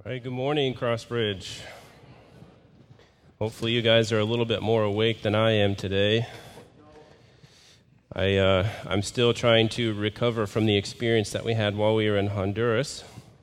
All right, good morning, Crossbridge. Hopefully you guys are a little bit more awake than I am today. I'm still trying to recover from the experience that we had while we were in Honduras.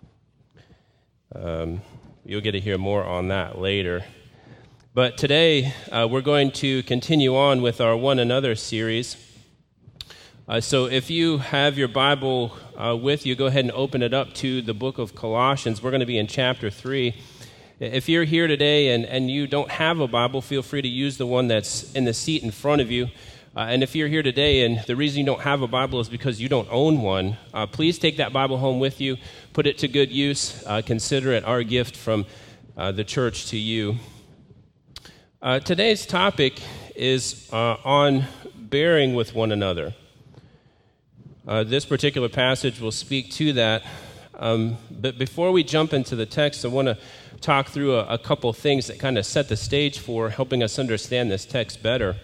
You'll get to hear more on that later. But today, we're going to continue on with our One Another series. So if you have your Bible with you, go ahead and open it up to the book of Colossians. We're going to be in chapter 3. If you're here today and you don't have a Bible, feel free to use the one that's in the seat in front of you. And if you're here today and the reason you don't have a Bible is because you don't own one, please take that Bible home with you, put it to good use, consider it our gift from the church to you. Today's topic is on bearing with one another. This particular passage will speak to that. But before we jump into the text, I want to talk through a couple things that kind of set the stage for helping us understand this text better.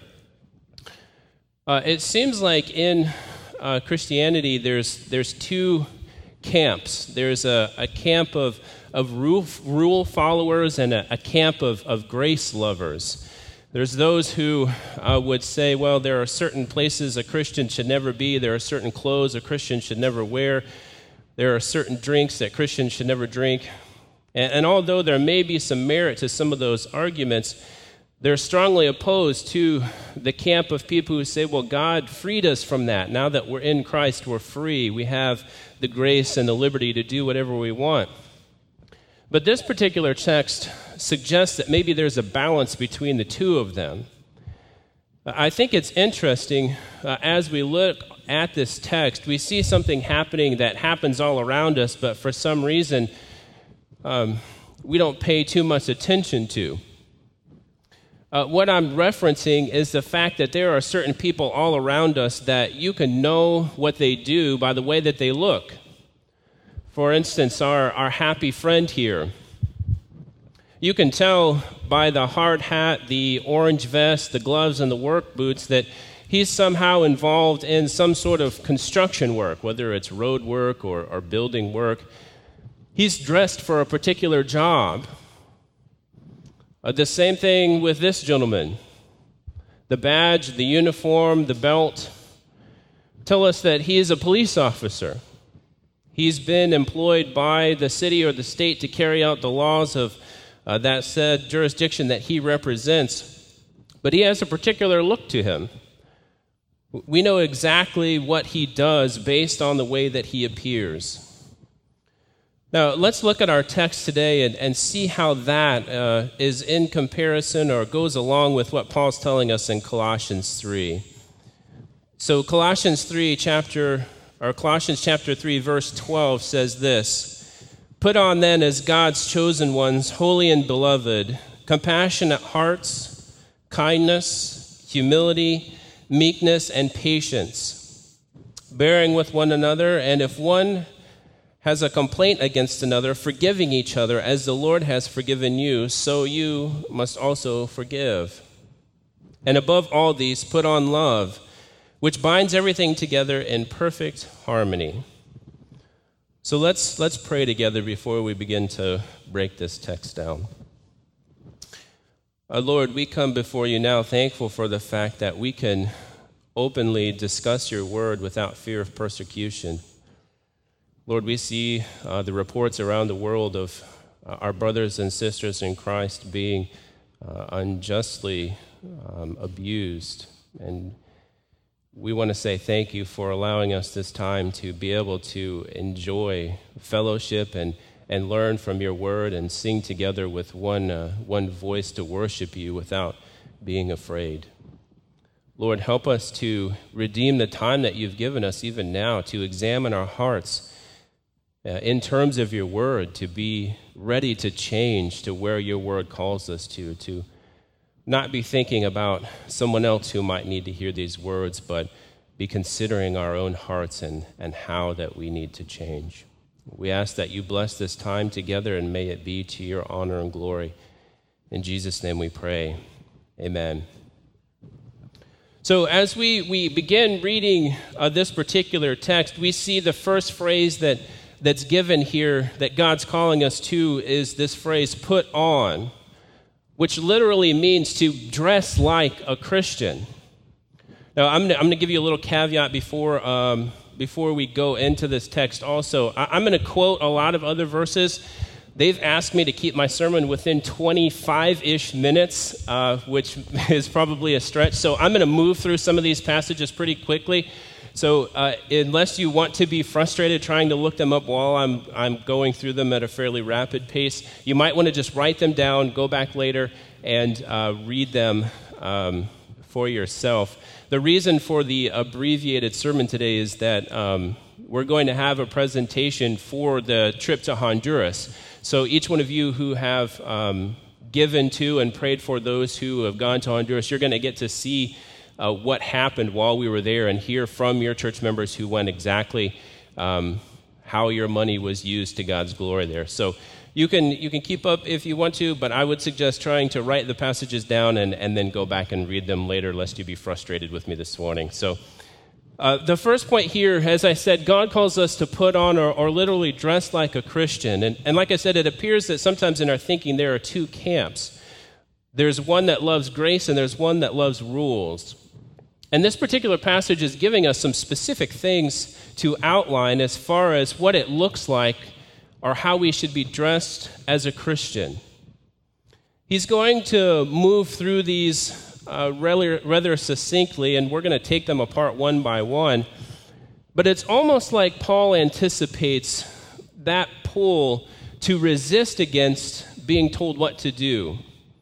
It seems like in Christianity there's two camps. There's a camp of rule followers and a camp of grace lovers. There's those who would say, well, there are certain places a Christian should never be. There are certain clothes a Christian should never wear. There are certain drinks that Christians should never drink. And although there may be some merit to some of those arguments, they're strongly opposed to the camp of people who say, well, God freed us from that. Now that we're in Christ, we're free. We have the grace and the liberty to do whatever we want. But this particular text suggests that maybe there's a balance between the two of them. I think it's interesting as we look at this text, we see something happening that happens all around us, but for some reason we don't pay too much attention to. What I'm referencing is the fact that there are certain people all around us that you can know what they do by the way that they look. For instance, our happy friend here. You can tell by the hard hat, the orange vest, the gloves, and the work boots that he's somehow involved in some sort of construction work, whether it's road work or building work. He's dressed for a particular job. The same thing with this gentleman. The badge, the uniform, the belt tell us that he is a police officer. He's been employed by the city or the state to carry out the laws of that said jurisdiction that he represents, but he has a particular look to him. We know exactly what he does based on the way that he appears. Now, let's look at our text today and see how that is in comparison or goes along with what Paul's telling us in Colossians 3. So Colossians chapter 3, verse 12 says this, "Put on then as God's chosen ones, holy and beloved, compassionate hearts, kindness, humility, meekness, and patience, bearing with one another, and if one has a complaint against another, forgiving each other as the Lord has forgiven you, so you must also forgive. And above all these, put on love, which binds everything together in perfect harmony." So let's pray together before we begin to break this text down. Lord, we come before you now thankful for the fact that we can openly discuss your word without fear of persecution. Lord, we see the reports around the world of our brothers and sisters in Christ being unjustly abused. And we want to say thank you for allowing us this time to be able to enjoy fellowship and learn from your word and sing together with one voice to worship you without being afraid. Lord, help us to redeem the time that you've given us even now to examine our hearts in terms of your word, to be ready to change to where your word calls us to not be thinking about someone else who might need to hear these words, but be considering our own hearts and how that we need to change. We ask that you bless this time together and may it be to your honor and glory. In Jesus' name we pray. Amen. So as we begin reading this particular text, we see the first phrase that that's given here that God's calling us to is this phrase, put on, which literally means to dress like a Christian. Now, I'm going to give you a little caveat before we go into this text also. I'm going to quote a lot of other verses. They've asked me to keep my sermon within 25-ish minutes, which is probably a stretch. So I'm going to move through some of these passages pretty quickly. So unless you want to be frustrated trying to look them up while I'm going through them at a fairly rapid pace, you might want to just write them down, go back later, and read them for yourself. The reason for the abbreviated sermon today is that we're going to have a presentation for the trip to Honduras. So each one of you who have given to and prayed for those who have gone to Honduras, you're going to get to see what happened while we were there and hear from your church members who went exactly how your money was used to God's glory there. So you can keep up if you want to, but I would suggest trying to write the passages down and then go back and read them later, lest you be frustrated with me this morning. So the first point here, as I said, God calls us to put on or literally dress like a Christian. And like I said, it appears that sometimes in our thinking there are two camps. There's one that loves grace and there's one that loves rules. And this particular passage is giving us some specific things to outline as far as what it looks like or how we should be dressed as a Christian. He's going to move through these rather succinctly, and we're going to take them apart one by one. But it's almost like Paul anticipates that pull to resist against being told what to do.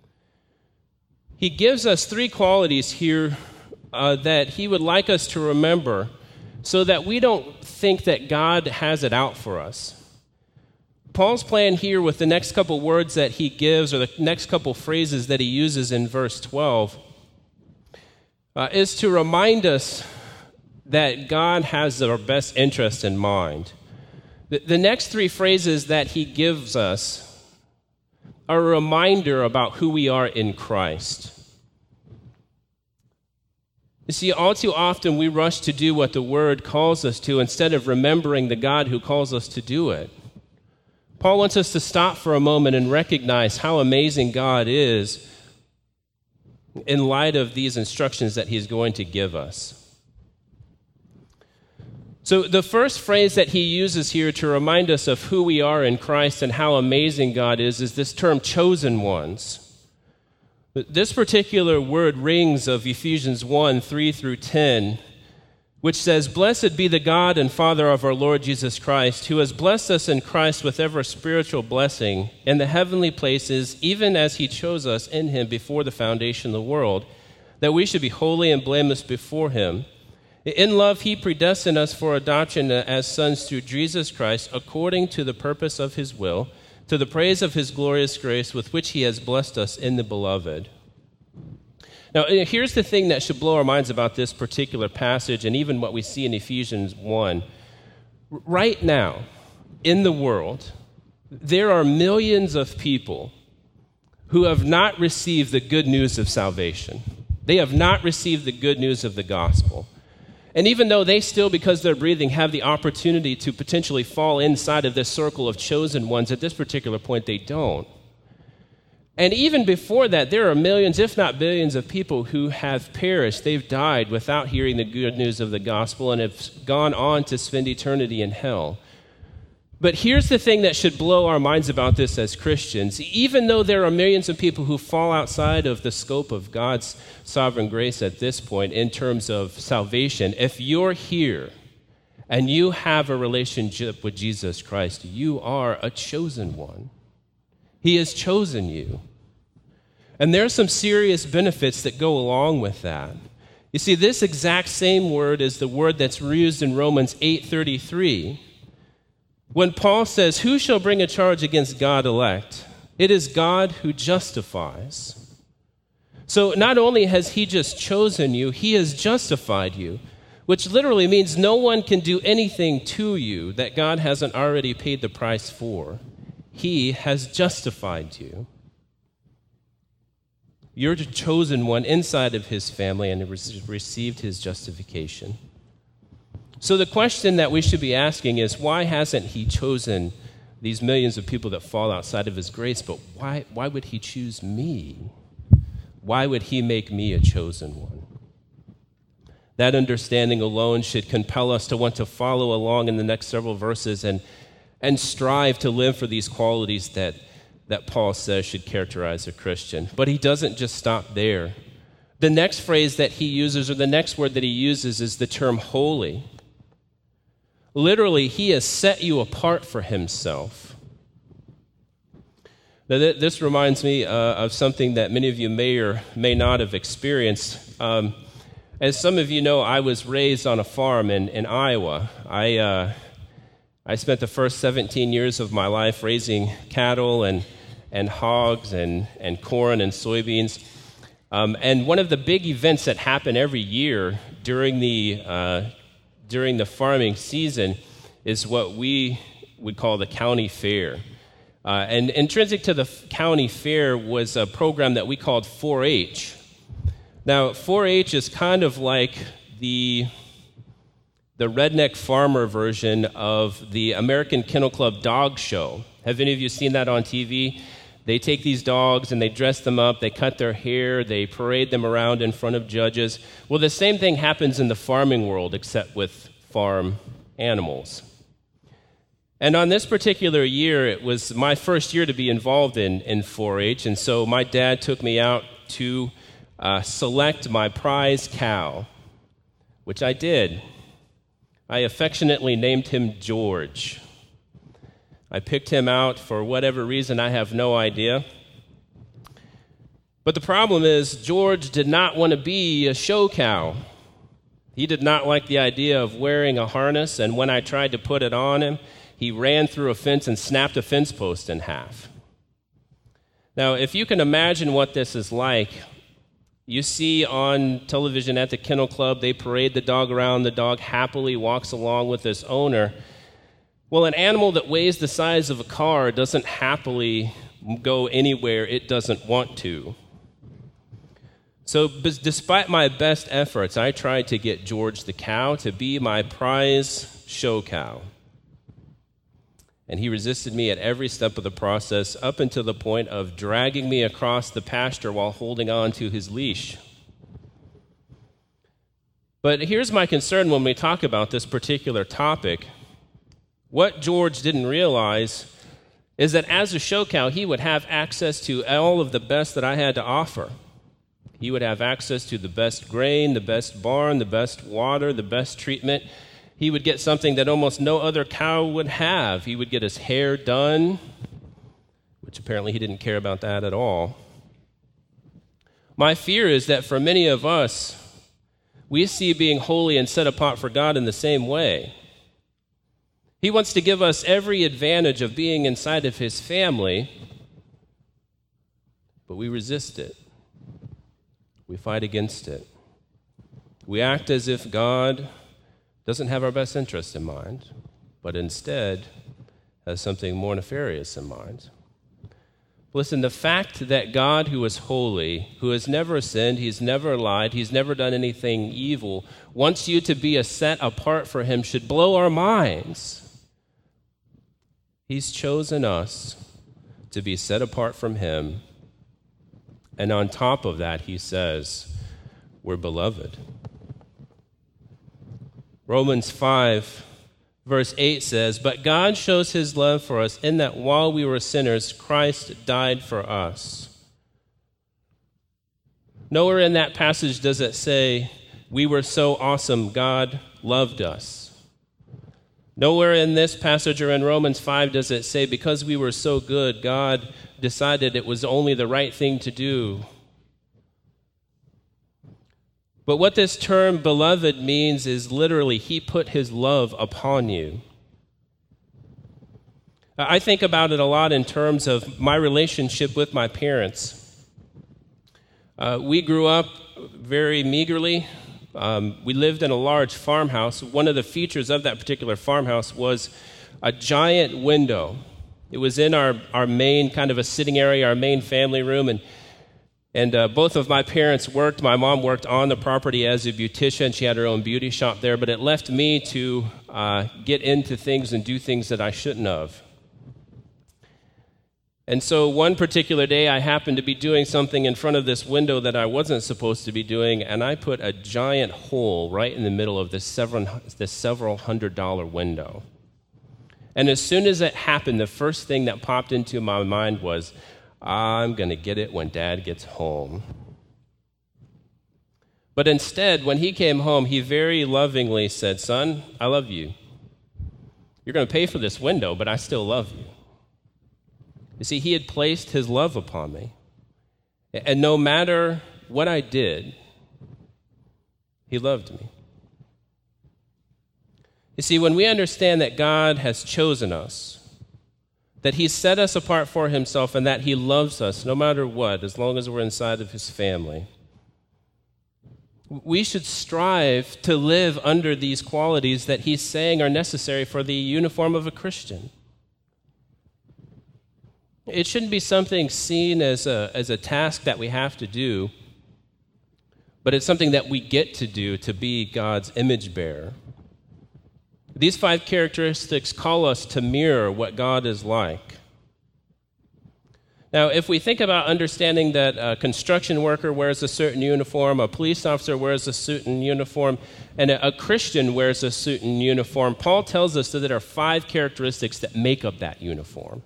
He gives us three qualities here that he would like us to remember so that we don't think that God has it out for us. Paul's plan here with the next couple words that he gives, or the next couple phrases that he uses in verse 12, is to remind us that God has our best interest in mind. The next three phrases that he gives us are a reminder about who we are in Christ. You see, all too often we rush to do what the Word calls us to instead of remembering the God who calls us to do it. Paul wants us to stop for a moment and recognize how amazing God is in light of these instructions that he's going to give us. So the first phrase that he uses here to remind us of who we are in Christ and how amazing God is this term chosen ones. This particular word rings of Ephesians 1, 3 through 10, which says, "Blessed be the God and Father of our Lord Jesus Christ, who has blessed us in Christ with every spiritual blessing in the heavenly places, even as he chose us in him before the foundation of the world, that we should be holy and blameless before him. In love he predestined us for adoption as sons through Jesus Christ, according to the purpose of his will, to the praise of his glorious grace with which he has blessed us in the beloved." Now, here's the thing that should blow our minds about this particular passage and even what we see in Ephesians 1. Right now, in the world, there are millions of people who have not received the good news of salvation. They have not received the good news of the gospel. And even though they still, because they're breathing, have the opportunity to potentially fall inside of this circle of chosen ones, at this particular point, they don't. And even before that, there are millions, if not billions, of people who have perished. They've died without hearing the good news of the gospel and have gone on to spend eternity in hell. But here's the thing that should blow our minds about this as Christians. Even though there are millions of people who fall outside of the scope of God's sovereign grace at this point in terms of salvation, if you're here and you have a relationship with Jesus Christ, you are a chosen one. He has chosen you. And there are some serious benefits that go along with that. You see, this exact same word is the word that's used in Romans 8:33. When Paul says, "Who shall bring a charge against God's elect? It is God who justifies." So not only has he just chosen you, he has justified you, which literally means no one can do anything to you that God hasn't already paid the price for. He has justified you. You're the chosen one inside of his family and received his justification. So the question that we should be asking is, why hasn't he chosen these millions of people that fall outside of his grace, but why would he choose me? Why would he make me a chosen one? That understanding alone should compel us to want to follow along in the next several verses and strive to live for these qualities that Paul says should characterize a Christian. But he doesn't just stop there. The next phrase that he uses, or the next word that he uses, is the term holy. Literally, he has set you apart for himself. Now, this reminds me of something that many of you may or may not have experienced. As some of you know, I was raised on a farm in Iowa. I spent the first 17 years of my life raising cattle and hogs and corn and soybeans. And one of the big events that happen every year during the farming season is what we would call the county fair. And intrinsic to the county fair was a program that we called 4-H. Now, 4-H is kind of like the redneck farmer version of the American Kennel Club dog show. Have any of you seen that on TV? They take these dogs and they dress them up, they cut their hair, they parade them around in front of judges. Well, the same thing happens in the farming world, except with farm animals. And on this particular year, it was my first year to be involved in 4-H, and so my dad took me out to select my prize cow, which I did. I affectionately named him George. I picked him out for whatever reason, I have no idea. But the problem is, George did not want to be a show cow. He did not like the idea of wearing a harness, and when I tried to put it on him, he ran through a fence and snapped a fence post in half. Now, if you can imagine what this is like, you see on television at the Kennel Club, they parade the dog around, the dog happily walks along with its owner. Well, an animal that weighs the size of a car doesn't happily go anywhere it doesn't want to. So despite my best efforts, I tried to get George the cow to be my prize show cow. And he resisted me at every step of the process, up until the point of dragging me across the pasture while holding on to his leash. But here's my concern when we talk about this particular topic. What George didn't realize is that as a show cow, he would have access to all of the best that I had to offer. He would have access to the best grain, the best barn, the best water, the best treatment. He would get something that almost no other cow would have. He would get his hair done, which apparently he didn't care about that at all. My fear is that for many of us, we see being holy and set apart for God in the same way. He wants to give us every advantage of being inside of his family, but we resist it. We fight against it. We act as if God doesn't have our best interest in mind, but instead has something more nefarious in mind. Listen, the fact that God, who is holy, who has never sinned, he's never lied, he's never done anything evil, wants you to be set apart for him should blow our minds. He's chosen us to be set apart from him, and on top of that, he says, we're beloved. Romans 5, verse 8 says, "But God shows his love for us in that while we were sinners, Christ died for us." Nowhere in that passage does it say, we were so awesome, God loved us. Nowhere in this passage or in Romans 5 does it say, because we were so good, God decided it was only the right thing to do. But what this term beloved means is literally, he put his love upon you. I think about it a lot in terms of my relationship with my parents. We grew up very meagerly. We lived in a large farmhouse. One of the features of that particular farmhouse was a giant window. It was in our main kind of a sitting area, our main family room, and And both of my parents worked. My mom worked on the property as a beautician. She had her own beauty shop there, but it left me to get into things and do things that I shouldn't have. And so one particular day, I happened to be doing something in front of this window that I wasn't supposed to be doing, and I put a giant hole right in the middle of this several $100 window. And as soon as it happened, the first thing that popped into my mind was, I'm going to get it when Dad gets home. But instead, when he came home, he very lovingly said, son, I love you. You're going to pay for this window, but I still love you. You see, he had placed his love upon me. And no matter what I did, he loved me. You see, when we understand that God has chosen us, that he set us apart for himself, and that he loves us no matter what, as long as we're inside of his family, we should strive to live under these qualities that he's saying are necessary for the uniform of a Christian. It shouldn't be something seen as a task that we have to do, but it's something that we get to do to be God's image bearer. These 5 characteristics call us to mirror what God is like. Now, if we think about understanding that a construction worker wears a certain uniform, a police officer wears a certain uniform, and a Christian wears a certain uniform, Paul tells us that there are 5 characteristics that make up that uniform.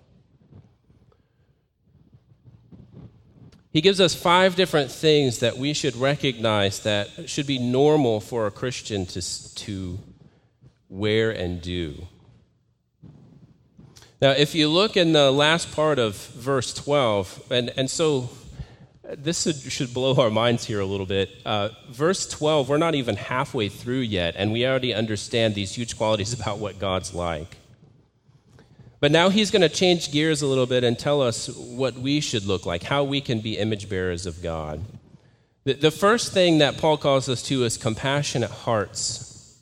He gives us 5 different things that we should recognize that should be normal for a Christian to wear and do. Now, if you look in the last part of verse 12, and so this should blow our minds here a little bit. Verse 12, we're not even halfway through yet, and we already understand these huge qualities about what God's like. But now he's going to change gears a little bit and tell us what we should look like, how we can be image bearers of God. The first thing that Paul calls us to is compassionate hearts.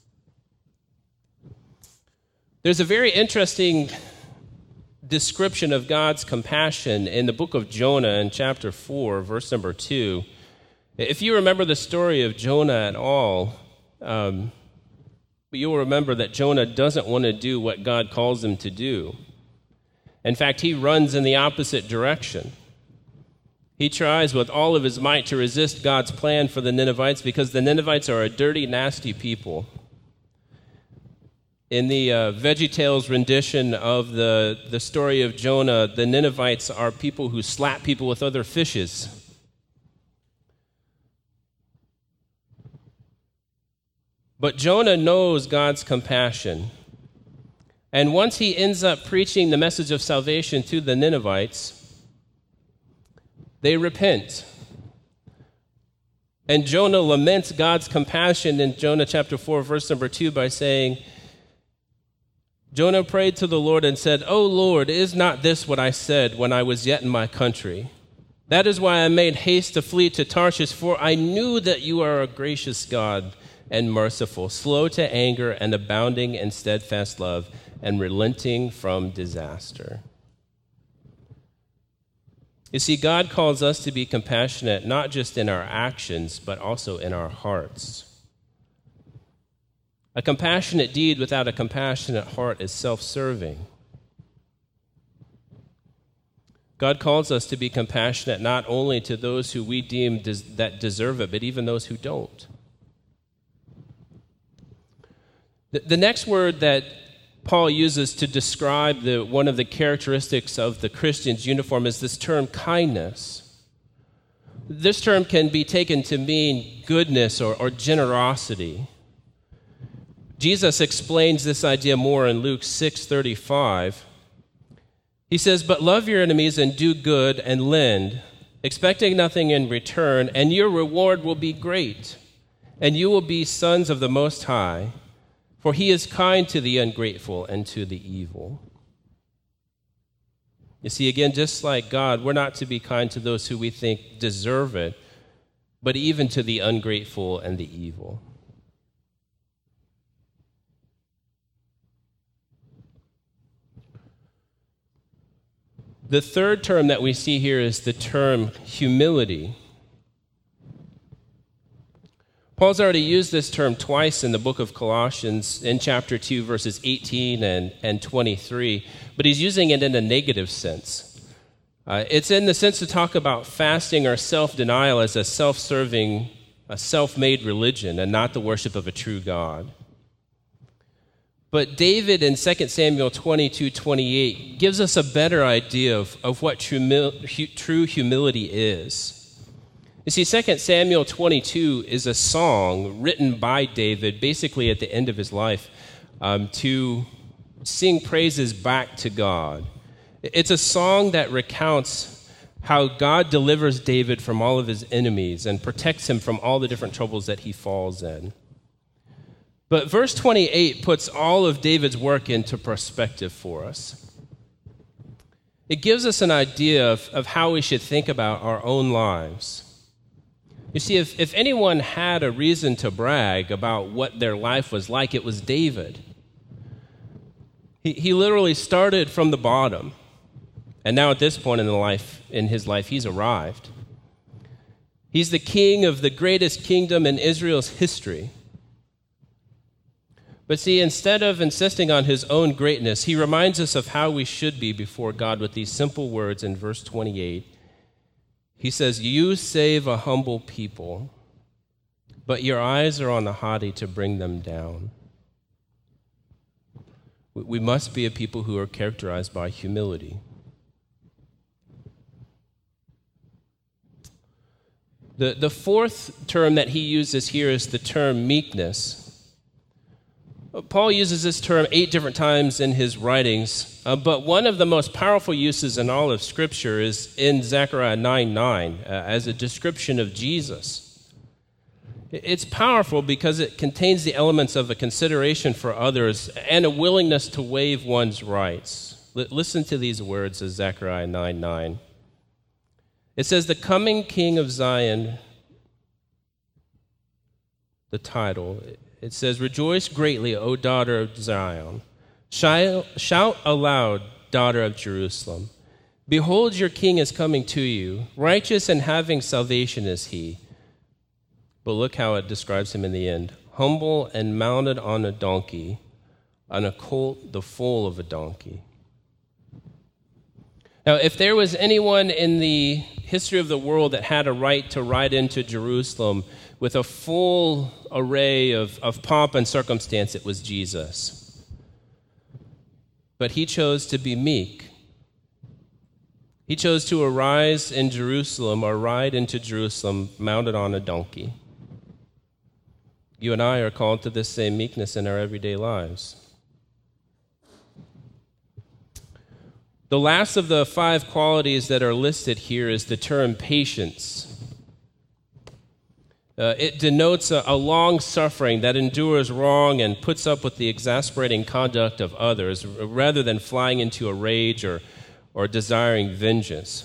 There's a very interesting description of God's compassion in the book of Jonah in chapter 4, verse number 2. If you remember the story of Jonah at all, you'll remember that Jonah doesn't want to do what God calls him to do. In fact, he runs in the opposite direction. He tries with all of his might to resist God's plan for the Ninevites because the Ninevites are a dirty, nasty people. In the VeggieTales rendition of the story of Jonah, the Ninevites are people who slap people with other fishes. But Jonah knows God's compassion. And once he ends up preaching the message of salvation to the Ninevites, they repent. And Jonah laments God's compassion in Jonah chapter 4, verse number 2 by saying, Jonah prayed to the Lord and said, "O Lord, is not this what I said when I was yet in my country? That is why I made haste to flee to Tarshish, for I knew that you are a gracious God and merciful, slow to anger and abounding in steadfast love, and relenting from disaster." You see, God calls us to be compassionate not just in our actions, but also in our hearts. A compassionate deed without a compassionate heart is self-serving. God calls us to be compassionate not only to those who we deem that deserve it, but even those who don't. The next word that Paul uses to describe one of the characteristics of the Christian's uniform is this term kindness. This term can be taken to mean goodness or generosity. Jesus explains this idea more in Luke 6:35. He says, "But love your enemies and do good and lend, expecting nothing in return, and your reward will be great, and you will be sons of the Most High. For he is kind to the ungrateful and to the evil." You see, again, just like God, we're not to be kind to those who we think deserve it, but even to the ungrateful and the evil. The third term that we see here is the term humility. Paul's already used this term twice in the book of Colossians in chapter 2, verses 18 and 23, but he's using it in a negative sense. It's in the sense to talk about fasting or self-denial as a self-serving, a self-made religion and not the worship of a true God. But David in 2 Samuel 22:28 gives us a better idea of what true humility is. You see, 2 Samuel 22 is a song written by David basically at the end of his life to sing praises back to God. It's a song that recounts how God delivers David from all of his enemies and protects him from all the different troubles that he falls in. But verse 28 puts all of David's work into perspective for us. It gives us an idea of how we should think about our own lives. You see, if anyone had a reason to brag about what their life was like, it was David. He literally started from the bottom. And now at this point in his life, he's arrived. He's the king of the greatest kingdom in Israel's history. But see, instead of insisting on his own greatness, he reminds us of how we should be before God with these simple words in verse 28. He says, "You save a humble people, but your eyes are on the haughty to bring them down." We must be a people who are characterized by humility. The fourth term that he uses here is the term meekness. Paul uses this term 8 different times in his writings, but one of the most powerful uses in all of Scripture is in Zechariah 9:9 as a description of Jesus. It's powerful because it contains the elements of a consideration for others and a willingness to waive one's rights. Listen to these words of Zechariah 9:9. It says, "The coming King of Zion," the title, it says, "Rejoice greatly, O daughter of Zion. Shout aloud, daughter of Jerusalem. Behold, your king is coming to you. Righteous and having salvation is he." But look how it describes him in the end. "Humble and mounted on a donkey, on a colt, the foal of a donkey." Now, if there was anyone in the history of the world that had a right to ride into Jerusalem with a full array of pomp and circumstance, it was Jesus. But he chose to be meek. He chose to arise in Jerusalem or ride into Jerusalem mounted on a donkey. You and I are called to this same meekness in our everyday lives. The last of the 5 qualities that are listed here is the term patience. It denotes a long suffering that endures wrong and puts up with the exasperating conduct of others rather than flying into a rage or desiring vengeance.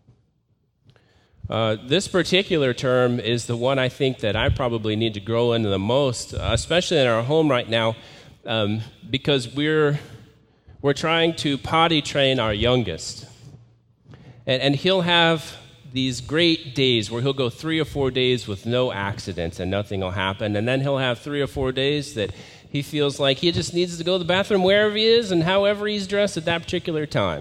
This particular term is the one I think that I probably need to grow into the most, especially in our home right now, because we're trying to potty train our youngest. And he'll have these great days where he'll go 3 or 4 days with no accidents and nothing will happen. And then he'll have 3 or 4 days that he feels like he just needs to go to the bathroom wherever he is and however he's dressed at that particular time.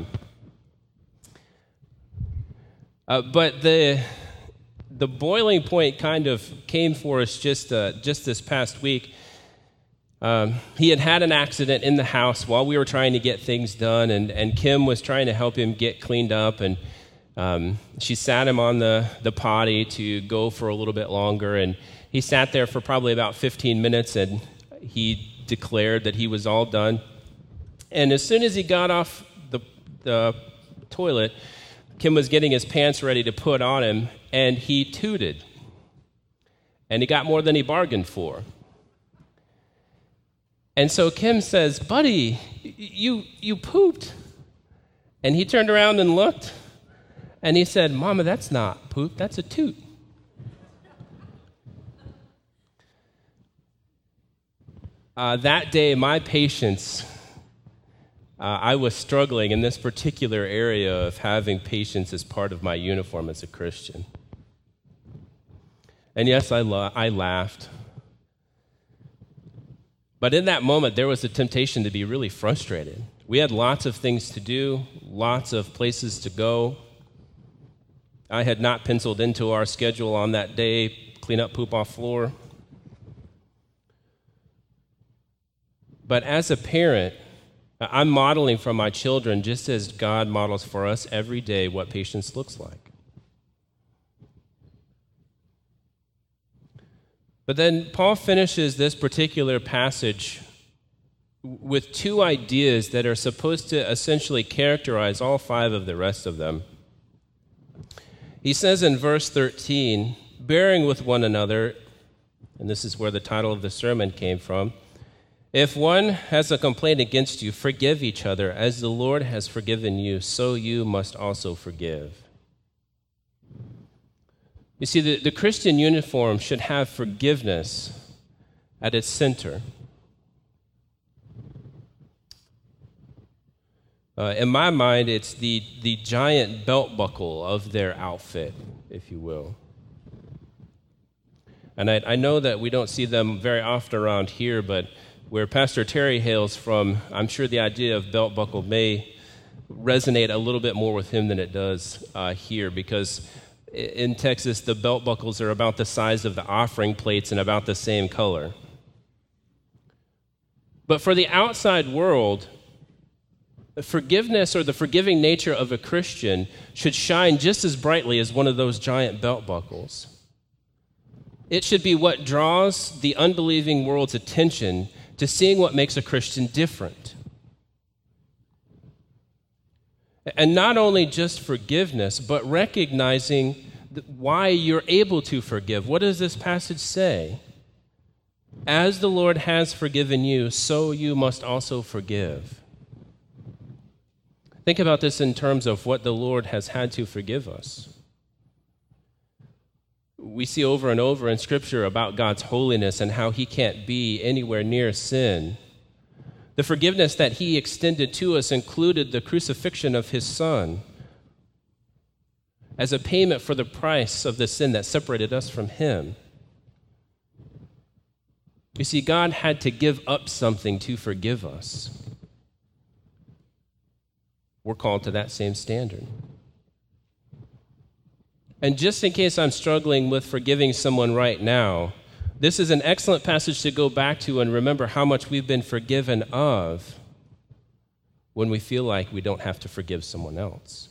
But the boiling point kind of came for us just this past week. He had an accident in the house while we were trying to get things done, and Kim was trying to help him get cleaned up, and she sat him on the potty to go for a little bit longer, and he sat there for probably about 15 minutes, and he declared that he was all done. And as soon as he got off the toilet, Kim was getting his pants ready to put on him, and he tooted. And he got more than he bargained for. And so Kim says, "Buddy, you pooped." And he turned around and looked, and he said, "Mama, that's not poop, that's a toot." That day, my patience, I was struggling in this particular area of having patience as part of my uniform as a Christian. And yes, I laughed. But in that moment, there was a temptation to be really frustrated. We had lots of things to do, lots of places to go. I had not penciled into our schedule on that day, clean up poop off floor. But as a parent, I'm modeling for my children just as God models for us every day what patience looks like. But then Paul finishes this particular passage with two ideas that are supposed to essentially characterize all five of the rest of them. He says in verse 13, bearing with one another, and this is where the title of the sermon came from, if one has a complaint against you, forgive each other. As the Lord has forgiven you, so you must also forgive. You see, the Christian uniform should have forgiveness at its center. In my mind, it's the giant belt buckle of their outfit, if you will. And I know that we don't see them very often around here, but where Pastor Terry hails from, I'm sure the idea of belt buckle may resonate a little bit more with him than it does here, because in Texas, the belt buckles are about the size of the offering plates and about the same color. But for the outside world, forgiveness or the forgiving nature of a Christian should shine just as brightly as one of those giant belt buckles. It should be what draws the unbelieving world's attention to seeing what makes a Christian different. And not only just forgiveness, but recognizing why you're able to forgive. What does this passage say? As the Lord has forgiven you, so you must also forgive. Think about this in terms of what the Lord has had to forgive us. We see over and over in Scripture about God's holiness and how he can't be anywhere near sin. The forgiveness that he extended to us included the crucifixion of his Son as a payment for the price of the sin that separated us from him. You see, God had to give up something to forgive us. We're called to that same standard. And just in case I'm struggling with forgiving someone right now, this is an excellent passage to go back to and remember how much we've been forgiven of when we feel like we don't have to forgive someone else.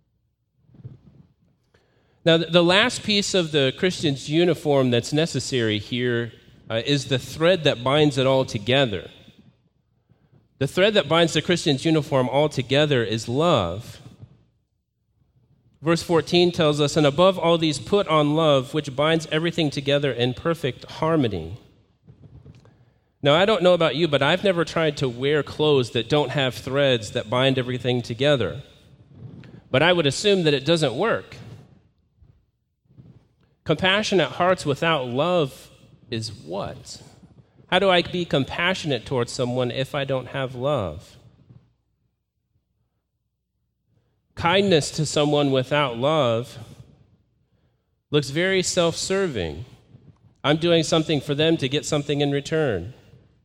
Now, the last piece of the Christian's uniform that's necessary here is the thread that binds it all together. The thread that binds the Christian's uniform all together is love. Verse 14 tells us, and above all these put on love, which binds everything together in perfect harmony. Now, I don't know about you, but I've never tried to wear clothes that don't have threads that bind everything together. But I would assume that it doesn't work. Compassionate hearts without love is what? How do I be compassionate towards someone if I don't have love? Kindness to someone without love looks very self-serving. I'm doing something for them to get something in return.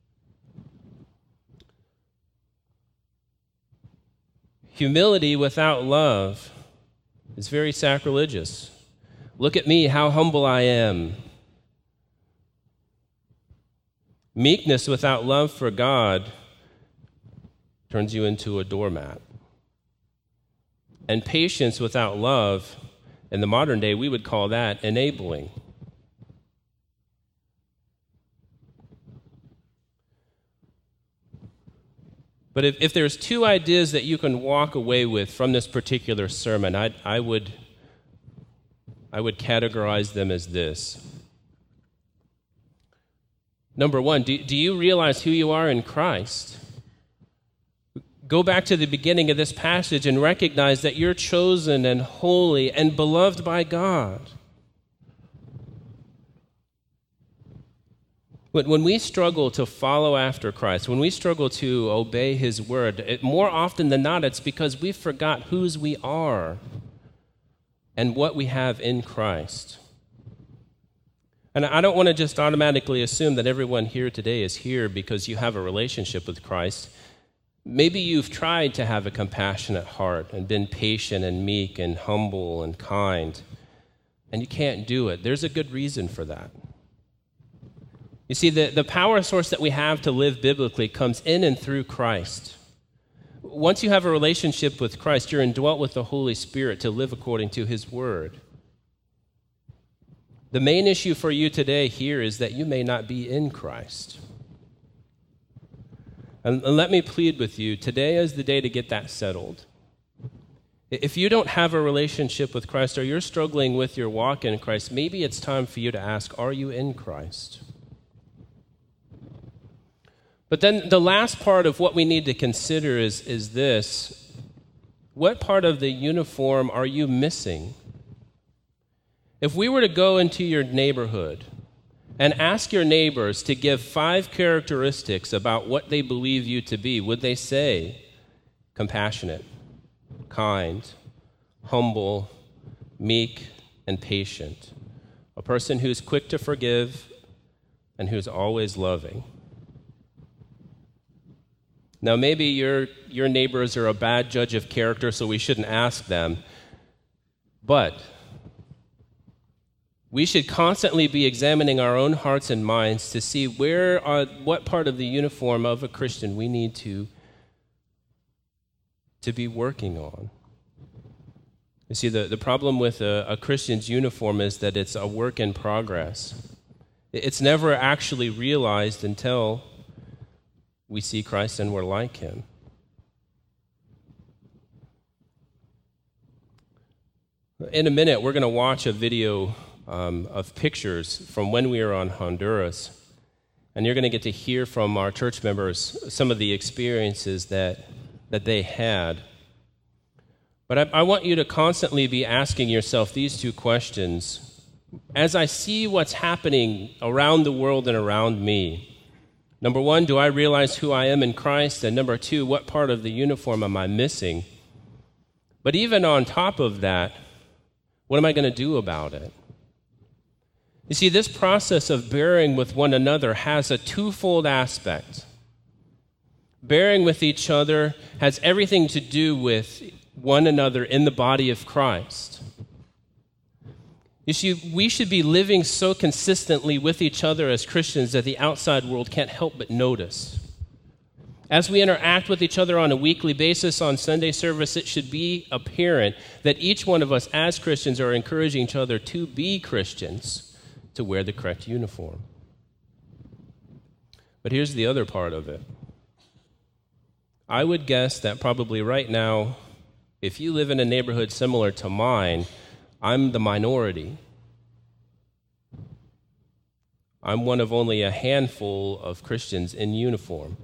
Humility without love is very sacrilegious. Look at me, how humble I am. Meekness without love for God turns you into a doormat. And patience without love, in the modern day, we would call that enabling. But if there's two ideas that you can walk away with from this particular sermon, I would categorize them as this. Number one, do you realize who you are in Christ? Go back to the beginning of this passage and recognize that you're chosen and holy and beloved by God. When we struggle to follow after Christ, when we struggle to obey his word, more often than not, it's because we forgot whose we are and what we have in Christ. And I don't want to just automatically assume that everyone here today is here because you have a relationship with Christ. Maybe you've tried to have a compassionate heart and been patient and meek and humble and kind, and you can't do it. There's a good reason for that. You see, the power source that we have to live biblically comes in and through Christ. Once you have a relationship with Christ, you're indwelt with the Holy Spirit to live according to His Word. The main issue for you today here is that you may not be in Christ. And let me plead with you, today is the day to get that settled. If you don't have a relationship with Christ or you're struggling with your walk in Christ, maybe it's time for you to ask, are you in Christ? But then the last part of what we need to consider is this. What part of the uniform are you missing? If we were to go into your neighborhood and ask your neighbors to give 5 characteristics about what they believe you to be, would they say compassionate, kind, humble, meek, and patient? A person who's quick to forgive and who's always loving. Now, maybe your neighbors are a bad judge of character, so we shouldn't ask them. But we should constantly be examining our own hearts and minds to see what part of the uniform of a Christian we need to be working on. You see, the problem with a Christian's uniform is that it's a work in progress. It's never actually realized until we see Christ and we're like Him. In a minute, we're going to watch a video of pictures from when we were on Honduras. And you're going to get to hear from our church members some of the experiences that they had. But I want you to constantly be asking yourself these 2 questions. As I see what's happening around the world and around me, number 1, do I realize who I am in Christ? And number 2, what part of the uniform am I missing? But even on top of that, what am I going to do about it? You see, this process of bearing with one another has a twofold aspect. Bearing with each other has everything to do with one another in the body of Christ. You see, we should be living so consistently with each other as Christians that the outside world can't help but notice. As we interact with each other on a weekly basis on Sunday service, it should be apparent that each one of us as Christians are encouraging each other to be Christians, to wear the correct uniform. But here's the other part of it. I would guess that probably right now, if you live in a neighborhood similar to mine, I'm the minority. I'm one of only a handful of Christians in uniform.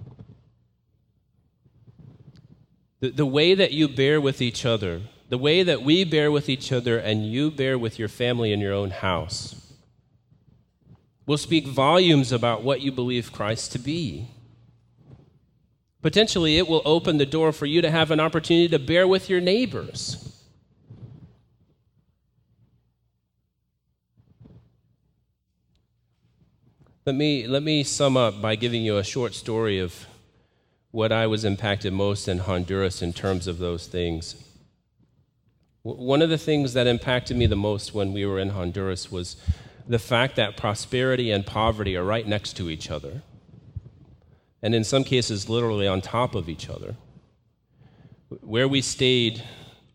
The way that you bear with each other, the way that we bear with each other and you bear with your family in your own house, will speak volumes about what you believe Christ to be. Potentially, it will open the door for you to have an opportunity to bear with your neighbors. Let me sum up by giving you a short story of what I was impacted most in Honduras in terms of those things. One of the things that impacted me the most when we were in Honduras was the fact that prosperity and poverty are right next to each other, and in some cases, literally on top of each other. Where we stayed,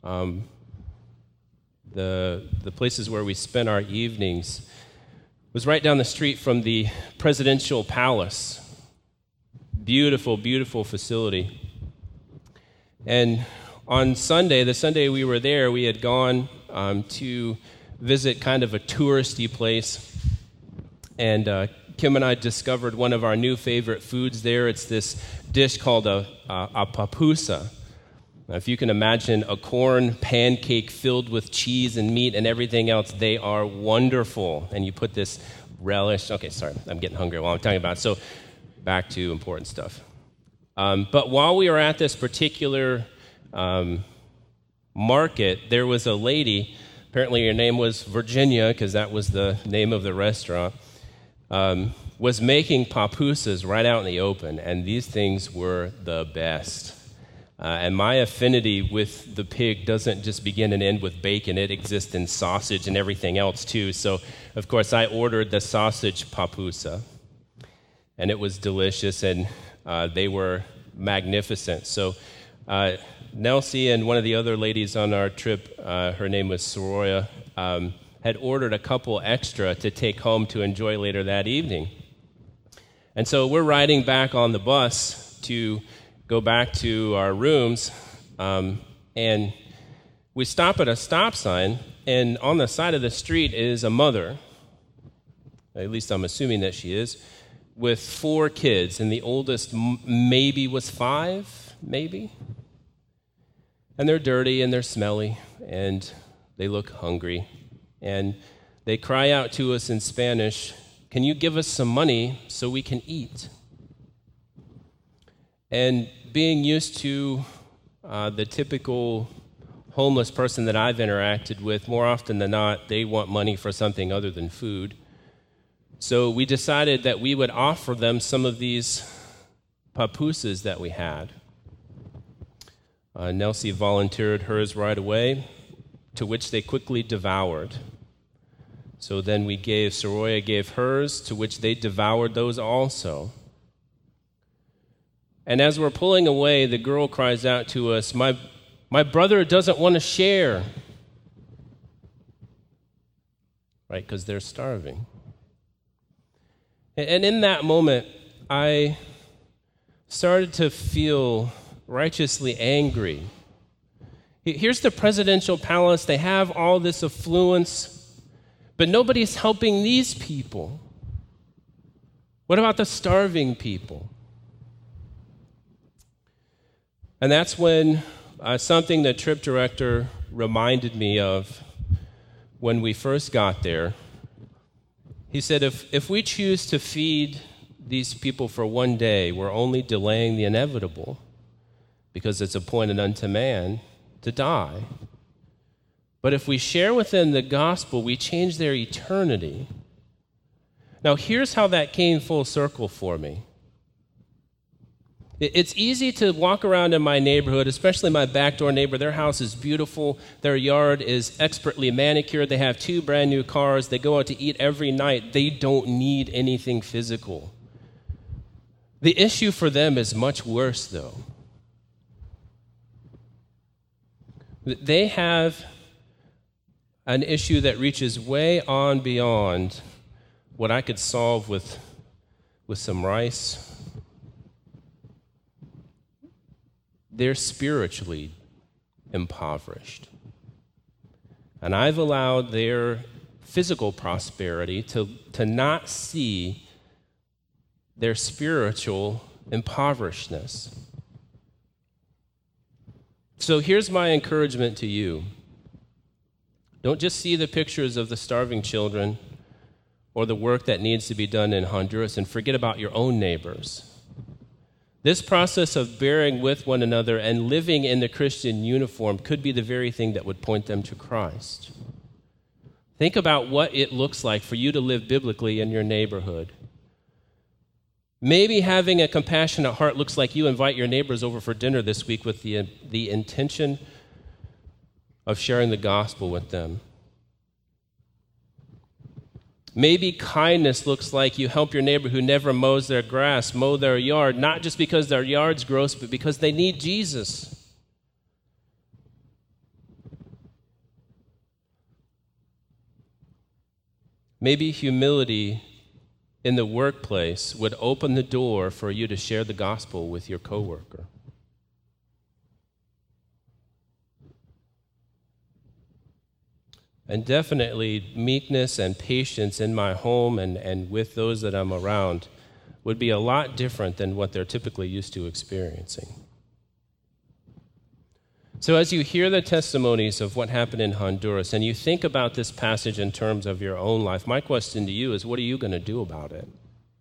the places where we spent our evenings, was right down the street from the presidential palace. Beautiful, beautiful facility. And on Sunday, the Sunday we were there, we had gone to visit kind of a touristy place. And Kim and I discovered one of our new favorite foods there. It's this dish called a papusa. Now, if you can imagine a corn pancake filled with cheese and meat and everything else, they are wonderful. And you put this relish. Okay, sorry, I'm getting hungry while I'm talking about it. So back to important stuff. But while we were at this particular market, there was a lady. Apparently her name was Virginia, because that was the name of the restaurant. was making papusas right out in the open, and these things were the best. And my affinity with the pig doesn't just begin and end with bacon. It exists in sausage and everything else, too. So, of course, I ordered the sausage papusa, and it was delicious, and they were magnificent. So, Nelsie and one of the other ladies on our trip, her name was Soroya, had ordered a couple extra to take home to enjoy later that evening. And so we're riding back on the bus to go back to our rooms, and we stop at a stop sign, and on the side of the street is a mother, at least I'm assuming that she is, with 4 kids, and the oldest maybe was 5, maybe. And they're dirty, and they're smelly, and they look hungry. And they cry out to us in Spanish, "Can you give us some money so we can eat?" And being used to the typical homeless person that I've interacted with, more often than not, they want money for something other than food. So we decided that we would offer them some of these papusas that we had. Nelsie volunteered hers right away, to which they quickly devoured. So then Soroya gave hers, to which they devoured those also. And as we're pulling away, the girl cries out to us, my brother doesn't want to share. Right, because they're starving. And in that moment, I started to feel righteously angry. Here's the presidential palace. They have all this affluence, but nobody's helping these people. What about the starving people? And that's when something the trip director reminded me of when we first got there. He said, if we choose to feed these people for one day, we're only delaying the inevitable, because it's appointed unto man to die. But if we share with them the gospel, we change their eternity. Now, here's how that came full circle for me. It's easy to walk around in my neighborhood, especially my backdoor neighbor. Their house is beautiful. Their yard is expertly manicured. They have 2 brand new cars. They go out to eat every night. They don't need anything physical. The issue for them is much worse, though. They have an issue that reaches way on beyond what I could solve with some rice. They're spiritually impoverished. And I've allowed their physical prosperity to not see their spiritual impoverishedness. So here's my encouragement to you. Don't just see the pictures of the starving children or the work that needs to be done in Honduras and forget about your own neighbors. This process of bearing with one another and living in the Christian uniform could be the very thing that would point them to Christ. Think about what it looks like for you to live biblically in your neighborhood. Maybe having a compassionate heart looks like you invite your neighbors over for dinner this week with the intention of sharing the gospel with them. Maybe kindness looks like you help your neighbor who never mows their grass, mow their yard, not just because their yard's gross, but because they need Jesus. Maybe humility in the workplace would open the door for you to share the gospel with your coworker. And definitely meekness and patience in my home and with those that I'm around would be a lot different than what they're typically used to experiencing. So as you hear the testimonies of what happened in Honduras and you think about this passage in terms of your own life, my question to you is, what are you going to do about it?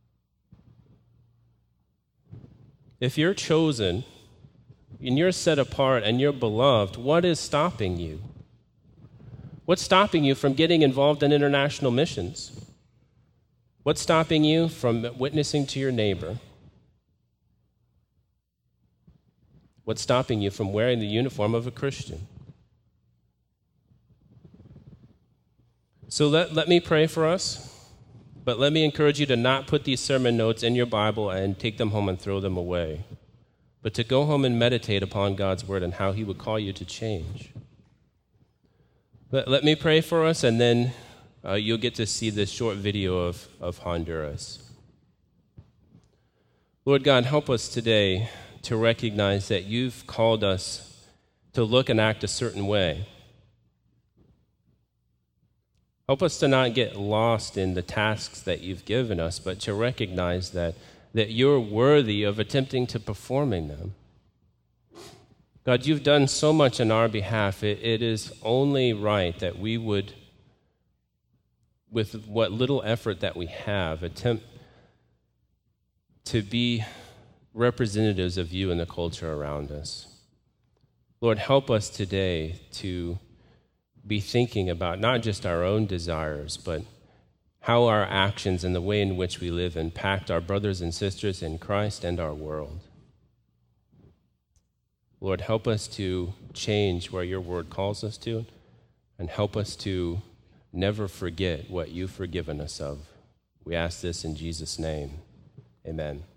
If you're chosen and you're set apart and you're beloved, what is stopping you? What's stopping you from getting involved in international missions? What's stopping you from witnessing to your neighbor? What's stopping you from wearing the uniform of a Christian? So let me pray for us, but let me encourage you to not put these sermon notes in your Bible and take them home and throw them away, but to go home and meditate upon God's word and how he would call you to change. Let me pray for us, and then you'll get to see this short video of Honduras. Lord God, help us today to recognize that you've called us to look and act a certain way. Help us to not get lost in the tasks that you've given us, but to recognize that you're worthy of attempting to performing them. God, you've done so much on our behalf. It is only right that we would, with what little effort that we have, attempt to be representatives of you in the culture around us. Lord, help us today to be thinking about not just our own desires, but how our actions and the way in which we live impact our brothers and sisters in Christ and our world. Lord, help us to change where your word calls us to, and help us to never forget what you've forgiven us of. We ask this in Jesus' name. Amen.